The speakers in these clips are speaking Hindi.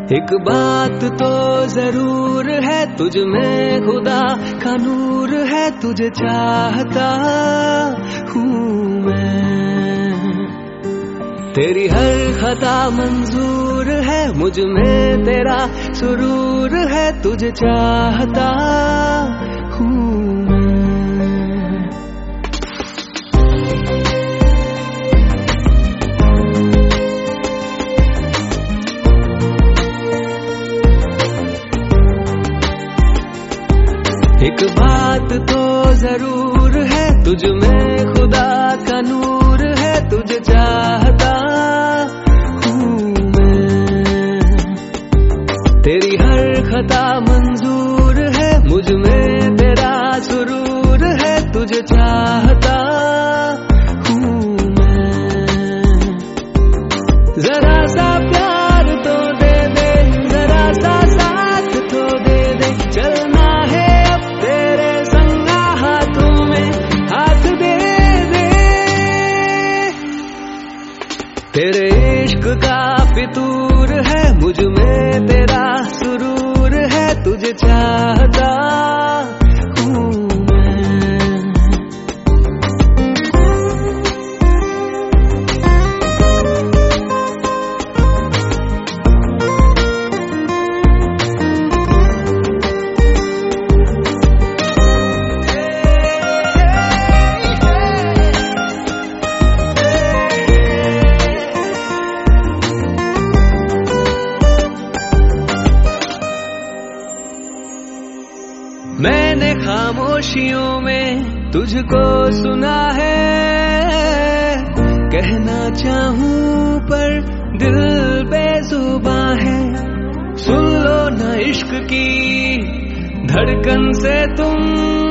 एक बात तो जरूर है, तुझ में खुदा का नूर है, तुझे चाहता हूँ मैं। तेरी हर खता मंजूर है, मुझ में तेरा सुरूर है, तुझे चाहता हूँ मैं। एक बात तो जरूर है, तुझ में खुदा का नूर है, तुझे चाहता हूँ मैं। तेरी हर खता मंजूर है, मुझ में तेरा सुरूर है, तुझे चाहता हूँ मैं। जरा सा प्यार तो दे दे, जरा सा साथ तो दे दे, चलना है तेरे संगा हाथों में हाथ दे दे। तेरे इश्क का फितूर है, मुझ में तेरा सुरूर है, तुझे चाहता हूँ मैं। मैंने खामोशियों में तुझको सुना है, कहना चाहूं पर दिल बेजुबां है। सुन लो न इश्क की धड़कन से तुम,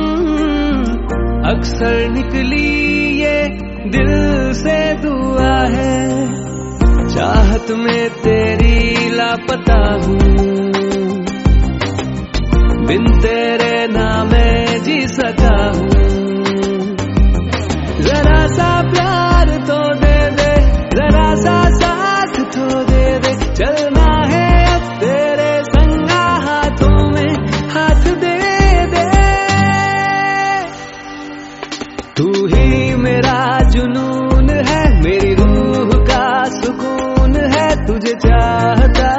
अक्सर निकली ये दिल से दुआ है। चाहत में तेरी लापता हूँ, बिन तेरे नाम मैं जी सका हूँ। जरा सा प्यार तो दे दे, जरा सा साथ तो दे दे, चलना है अब तेरे संगा हाथों में हाथ दे दे। तू ही मेरा जुनून है, मेरी रूह का सुकून है, तुझे चाहता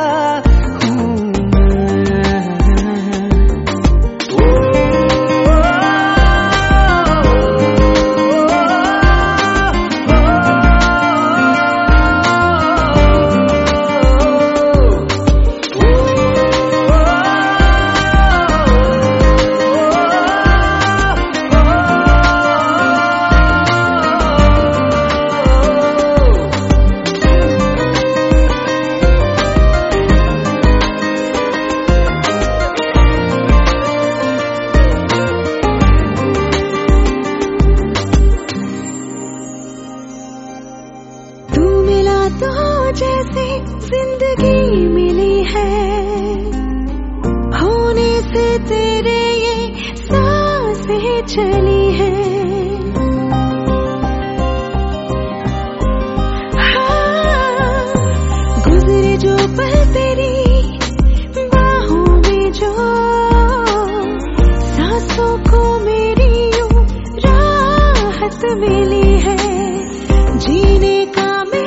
तो जैसे जिंदगी मिली है, होने से तेरे ये सांसें चली है। हाँ, गुजरे जो पल तेरी बाहों में, जो सांसों को मेरी यूं राहत मिली है। जीने का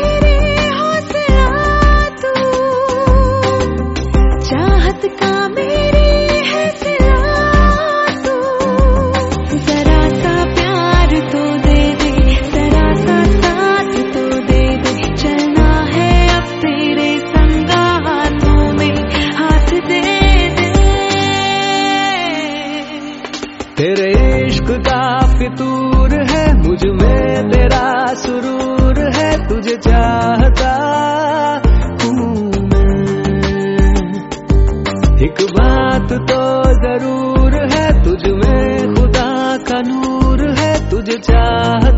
तेरे इश्क का फितूर है, मुझ में तेरा सुरूर है, तुझे चाहता हूँ मैं। एक बात तो जरूर है, तुझ में खुदा का नूर है, तुझे चाहता